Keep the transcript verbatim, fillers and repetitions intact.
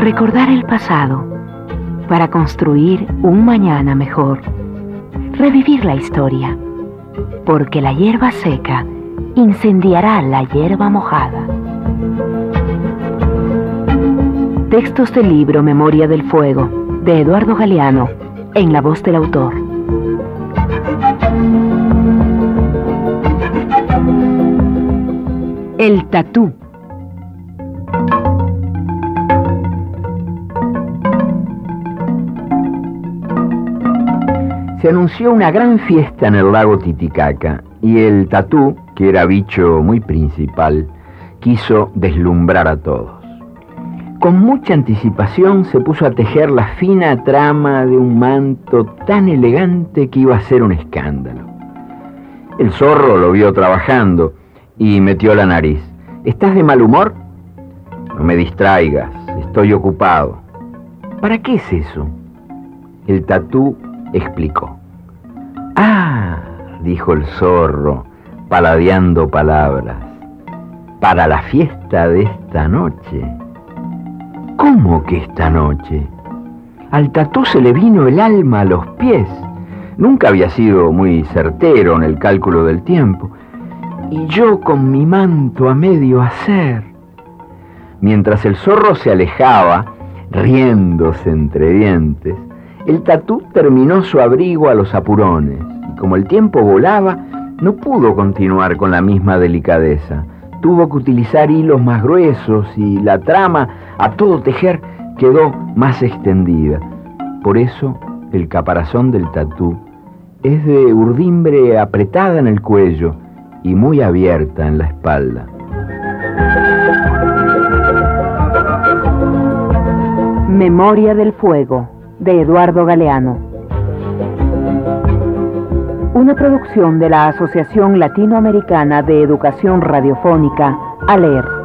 Recordar el pasado para construir un mañana mejor. Revivir la historia, porque la hierba seca incendiará la hierba mojada. Textos del libro Memoria del Fuego, de Eduardo Galeano, en la voz del autor. El tatú. Se anunció una gran fiesta en el lago Titicaca y el tatú, que era bicho muy principal, quiso deslumbrar a todos. Con mucha anticipación se puso a tejer la fina trama de un manto tan elegante que iba a ser un escándalo. El zorro lo vio trabajando y metió la nariz. ¿Estás de mal humor? No me distraigas, estoy ocupado. ¿Para qué es eso? El tatú explicó. Ah, dijo el zorro, paladeando palabras, para la fiesta de esta noche. ¿Cómo que esta noche? Al tatú se le vino el alma a los pies. Nunca había sido muy certero en el cálculo del tiempo. Y yo con mi manto a medio hacer. Mientras el zorro se alejaba, riéndose entre dientes, el tatú terminó su abrigo a los apurones, y como el tiempo volaba, no pudo continuar con la misma delicadeza. Tuvo que utilizar hilos más gruesos y la trama, a todo tejer, quedó más extendida. Por eso, el caparazón del tatú es de urdimbre apretada en el cuello y muy abierta en la espalda. Memoria del Fuego, de Eduardo Galeano. Una producción de la Asociación Latinoamericana de Educación Radiofónica, ALER.